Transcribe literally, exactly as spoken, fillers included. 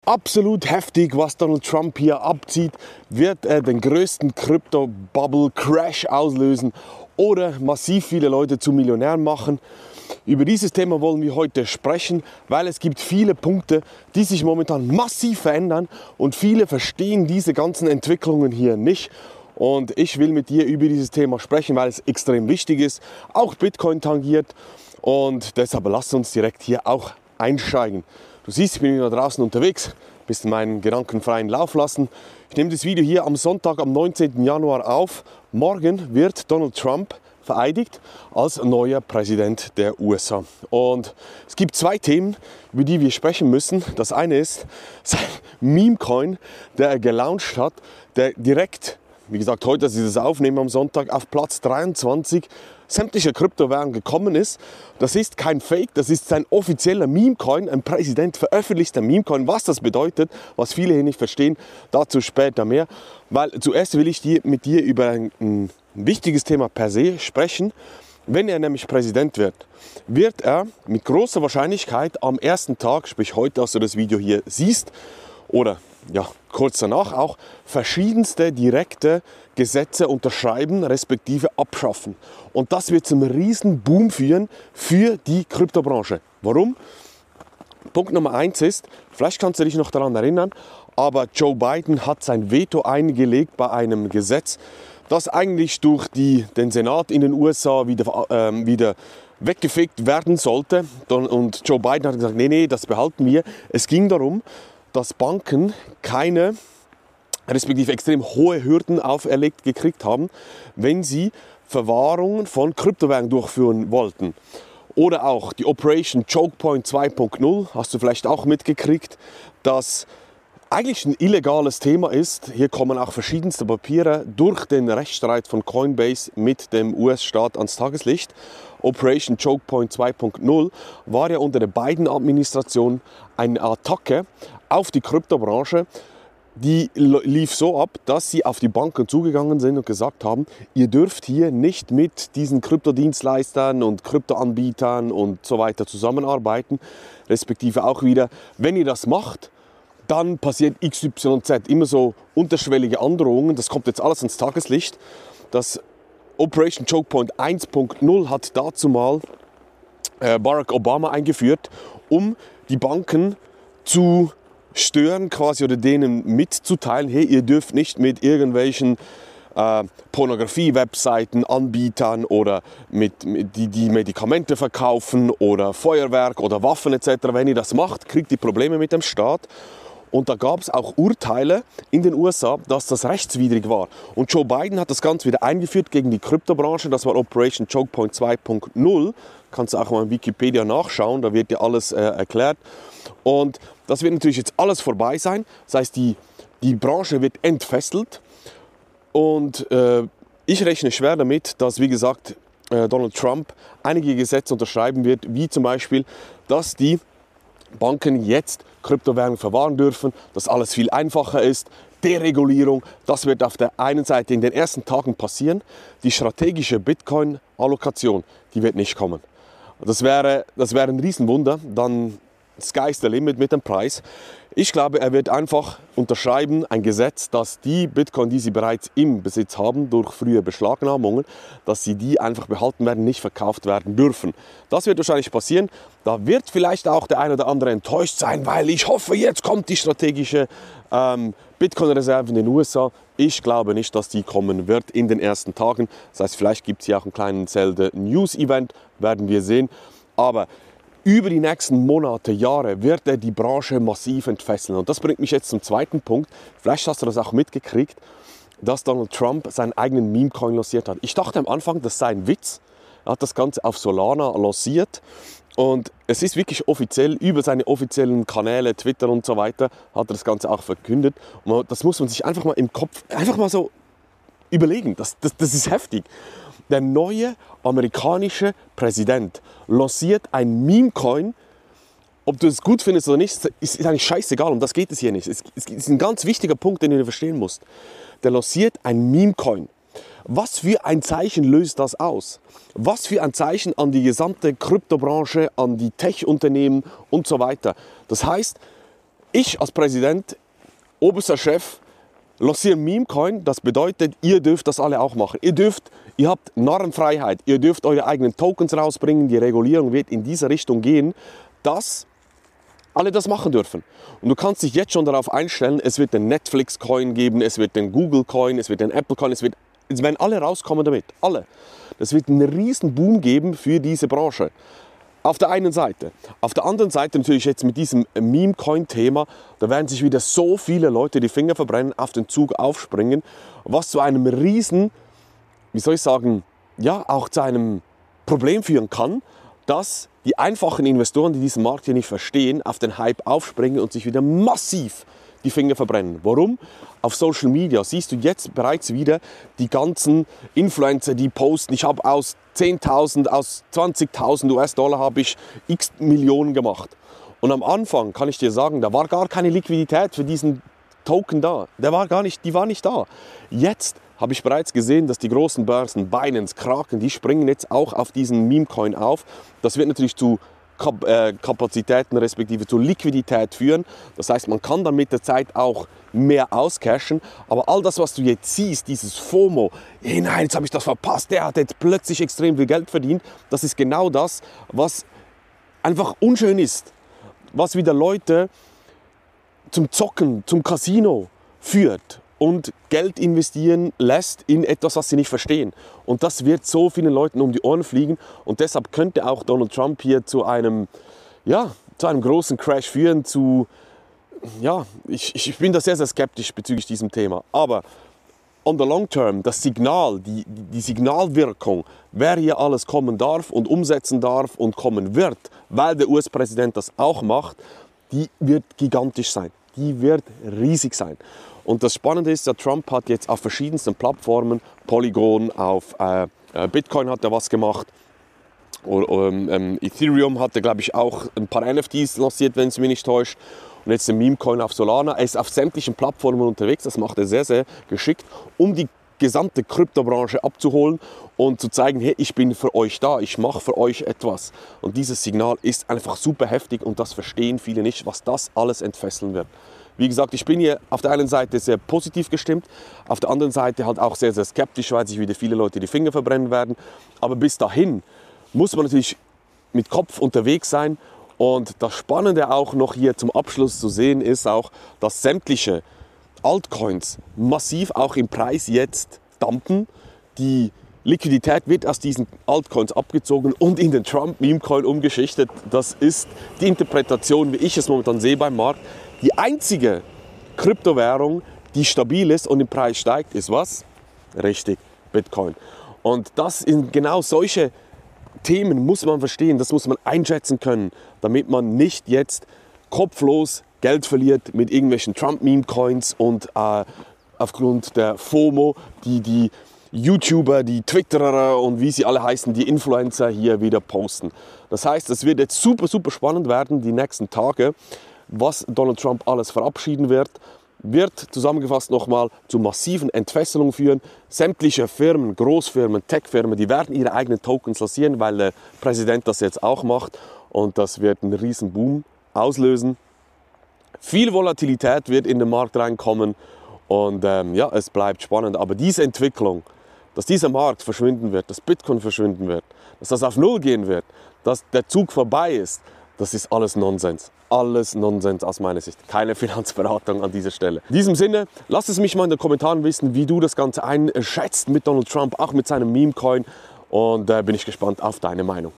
Absolut heftig, was Donald Trump hier abzieht. Wird er den größten Crypto-Bubble-Crash auslösen oder massiv viele Leute zu Millionären machen? Über dieses Thema wollen wir heute sprechen, weil es gibt viele Punkte, die sich momentan massiv verändern und viele verstehen diese ganzen Entwicklungen hier nicht. Und ich will mit dir über dieses Thema sprechen, weil es extrem wichtig ist, auch Bitcoin tangiert, und deshalb lass uns direkt hier auch einsteigen. Du siehst, ich bin wieder draußen unterwegs, ein bisschen meinen gedankenfreien Lauf lassen. Ich nehme das Video hier am Sonntag, am neunzehnten Januar auf. Morgen wird Donald Trump vereidigt als neuer Präsident der U S A. Und es gibt zwei Themen, über die wir sprechen müssen. Das eine ist sein Meme-Coin, der er gelauncht hat, der direkt, wie gesagt, heute, dass ich das aufnehme am Sonntag, auf Platz dreiundzwanzig sämtlicher Kryptowährungen gekommen ist. Das ist kein Fake, das ist sein offizieller Meme-Coin. Ein Präsident veröffentlicht ein Meme-Coin. Was das bedeutet, was viele hier nicht verstehen, dazu später mehr. Weil zuerst will ich dir, mit dir über ein, ein wichtiges Thema per se sprechen. Wenn er nämlich Präsident wird, wird er mit großer Wahrscheinlichkeit am ersten Tag, sprich heute, als du das Video hier siehst, oder ja, kurz danach auch, verschiedenste direkte Gesetze unterschreiben, respektive abschaffen. Und das wird zum riesen Boom führen für die Kryptobranche. Warum? Punkt Nummer eins ist, vielleicht kannst du dich noch daran erinnern, aber Joe Biden hat sein Veto eingelegt bei einem Gesetz, das eigentlich durch die, den Senat in den U S A wieder, äh, wieder weggefegt werden sollte. Und Joe Biden hat gesagt, nee, nee, das behalten wir. Es ging darum, dass Banken keine, respektive extrem hohe Hürden auferlegt gekriegt haben, wenn sie Verwahrungen von Kryptowährungen durchführen wollten. Oder auch die Operation Choke Point zwei Punkt null, hast du vielleicht auch mitgekriegt, dass eigentlich ein illegales Thema ist. Hier kommen auch verschiedenste Papiere durch den Rechtsstreit von Coinbase mit dem U S-Staat ans Tageslicht. Operation Choke Point zwei Punkt null war ja unter der Biden-Administration eine Attacke auf die Kryptobranche. Die lief so ab, dass sie auf die Banken zugegangen sind und gesagt haben, ihr dürft hier nicht mit diesen Kryptodienstleistern und Kryptoanbietern und so weiter zusammenarbeiten. Respektive auch wieder, wenn ihr das macht, dann passiert X Y Z. Immer so unterschwellige Androhungen. Das kommt jetzt alles ans Tageslicht. Das Operation Choke Point eins Punkt null hat dazu mal äh, Barack Obama eingeführt, um die Banken zu stören quasi oder denen mitzuteilen, hey, ihr dürft nicht mit irgendwelchen äh, Pornografie-Webseiten, Anbietern oder mit, mit die, die Medikamente verkaufen oder Feuerwerk oder Waffen et cetera. Wenn ihr das macht, kriegt ihr Probleme mit dem Staat. Und da gab es auch Urteile in den U S A, dass das rechtswidrig war. Und Joe Biden hat das Ganze wieder eingeführt gegen die Kryptobranche. Das war Operation Choke Point zwei Punkt null. Kannst du auch mal in Wikipedia nachschauen, da wird dir alles äh, erklärt. Und das wird natürlich jetzt alles vorbei sein. Das heißt, die, die Branche wird entfesselt. Und äh, ich rechne schwer damit, dass, wie gesagt, äh, Donald Trump einige Gesetze unterschreiben wird, wie zum Beispiel, dass die Banken jetzt Kryptowährungen verwahren dürfen, dass alles viel einfacher ist. Deregulierung, das wird auf der einen Seite in den ersten Tagen passieren. Die strategische Bitcoin-Allokation, die wird nicht kommen. Das wäre, das wäre ein Riesenwunder, dann sky's the limit mit dem Preis. Ich glaube, er wird einfach unterschreiben ein Gesetz, dass die Bitcoin, die sie bereits im Besitz haben, durch frühe Beschlagnahmungen, dass sie die einfach behalten werden, nicht verkauft werden dürfen. Das wird wahrscheinlich passieren. Da wird vielleicht auch der ein oder andere enttäuscht sein, weil ich hoffe, jetzt kommt die strategische ähm, Bitcoin-Reserve in den U S A. Ich glaube nicht, dass die kommen wird in den ersten Tagen. Das heißt, vielleicht gibt es hier auch einen kleinen Zelda-News-Event, werden wir sehen. Aber über die nächsten Monate, Jahre wird er die Branche massiv entfesseln. Und das bringt mich jetzt zum zweiten Punkt. Vielleicht hast du das auch mitgekriegt, dass Donald Trump seinen eigenen Meme-Coin lanciert hat. Ich dachte am Anfang, das sei ein Witz. Er hat das Ganze auf Solana lanciert. Und es ist wirklich offiziell, über seine offiziellen Kanäle, Twitter und so weiter, hat er das Ganze auch verkündet. Und das muss man sich einfach mal im Kopf, einfach mal so überlegen. Das, das, das ist heftig. Der neue amerikanische Präsident lanciert ein Meme-Coin. Ob du es gut findest oder nicht, ist, ist eigentlich scheißegal. Um das geht es hier nicht. Es, es ist ein ganz wichtiger Punkt, den du verstehen musst. Der lanciert ein Meme-Coin. Was für ein Zeichen löst das aus? Was für ein Zeichen an die gesamte Kryptobranche, an die Tech-Unternehmen und so weiter. Das heißt, Ich als Präsident, oberster Chef, lanciere Memecoin. Das bedeutet, ihr dürft das alle auch machen. Ihr dürft, ihr habt Narrenfreiheit. Ihr dürft eure eigenen Tokens rausbringen. Die Regulierung wird in diese Richtung gehen, dass alle das machen dürfen. Und du kannst dich jetzt schon darauf einstellen, es wird den Netflix-Coin geben, es wird den Google-Coin, es wird den Apple-Coin, es wird, es werden alle rauskommen damit. Alle. Das wird einen riesen Boom geben für diese Branche. Auf der einen Seite. Auf der anderen Seite natürlich jetzt mit diesem Meme-Coin-Thema, da werden sich wieder so viele Leute die Finger verbrennen, auf den Zug aufspringen, was zu einem riesen, wie soll ich sagen, ja, auch zu einem Problem führen kann, dass die einfachen Investoren, die diesen Markt hier nicht verstehen, auf den Hype aufspringen und sich wieder massiv die Finger verbrennen. Warum? Auf Social Media siehst du jetzt bereits wieder die ganzen Influencer, die posten, ich habe aus zehntausend, aus zwanzigtausend U S-Dollar habe ich x Millionen gemacht. Und am Anfang kann ich dir sagen, da war gar keine Liquidität für diesen Token da. Der war gar nicht, die war nicht da. Jetzt habe ich bereits gesehen, dass die großen Börsen, Binance, Kraken, die springen jetzt auch auf diesen Meme-Coin auf. Das wird natürlich zu Kapazitäten respektive zur Liquidität führen. Das heißt, man kann dann mit der Zeit auch mehr auscashen. Aber all das, was du jetzt siehst, dieses FOMO, hey nein, jetzt habe ich das verpasst, der hat jetzt plötzlich extrem viel Geld verdient, das ist genau das, was einfach unschön ist. Was wieder Leute zum Zocken, zum Casino führt und Geld investieren lässt in etwas, was sie nicht verstehen. Und das wird so vielen Leuten um die Ohren fliegen. Und deshalb könnte auch Donald Trump hier zu einem, ja, zu einem großen Crash führen. Zu, ja, ich, ich bin da sehr, sehr skeptisch bezüglich diesem Thema. Aber on the long term, das Signal, die, die Signalwirkung, wer hier alles kommen darf und umsetzen darf und kommen wird, weil der U S-Präsident das auch macht, die wird gigantisch sein. Die wird riesig sein. Und das Spannende ist, der Trump hat jetzt auf verschiedensten Plattformen, Polygon, auf äh, Bitcoin hat er was gemacht, oder, ähm, Ethereum hat er, glaube ich, auch ein paar N F Ts lanciert, wenn es mich nicht täuscht. Und jetzt den Memecoin auf Solana. Er ist auf sämtlichen Plattformen unterwegs, das macht er sehr, sehr geschickt, um die gesamte Kryptobranche abzuholen und zu zeigen, hey, ich bin für euch da, ich mache für euch etwas. Und dieses Signal ist einfach super heftig und das verstehen viele nicht, was das alles entfesseln wird. Wie gesagt, ich bin hier auf der einen Seite sehr positiv gestimmt, auf der anderen Seite halt auch sehr, sehr skeptisch, weil sich wieder viele Leute die Finger verbrennen werden. Aber bis dahin muss man natürlich mit Kopf unterwegs sein. Und das Spannende auch noch hier zum Abschluss zu sehen ist auch, dass sämtliche Altcoins massiv auch im Preis jetzt dumpen. Die Liquidität wird aus diesen Altcoins abgezogen und in den Trump-Meme-Coin umgeschichtet. Das ist die Interpretation, wie ich es momentan sehe beim Markt. Die einzige Kryptowährung, die stabil ist und im Preis steigt, ist was? Richtig, Bitcoin. Und das in genau solche Themen muss man verstehen, das muss man einschätzen können, damit man nicht jetzt kopflos Geld verliert mit irgendwelchen Trump-Meme-Coins und äh, aufgrund der FOMO, die die YouTuber, die Twitterer und wie sie alle heißen, die Influencer hier wieder posten. Das heißt, es wird jetzt super, super spannend werden die nächsten Tage, was Donald Trump alles verabschieden wird, wird zusammengefasst nochmal zu massiven Entfesselungen führen. Sämtliche Firmen, Großfirmen, Tech-Firmen, die werden ihre eigenen Tokens lancieren, weil der Präsident das jetzt auch macht. Und das wird einen riesen Boom auslösen. Viel Volatilität wird in den Markt reinkommen. Und ähm, ja, es bleibt spannend. Aber diese Entwicklung, dass dieser Markt verschwinden wird, dass Bitcoin verschwinden wird, dass das auf Null gehen wird, dass der Zug vorbei ist, das ist alles Nonsens. Alles Nonsens aus meiner Sicht. Keine Finanzberatung an dieser Stelle. In diesem Sinne, lasst es mich mal in den Kommentaren wissen, wie du das Ganze einschätzt mit Donald Trump, auch mit seinem Meme-Coin. Und da äh, bin ich gespannt auf deine Meinung.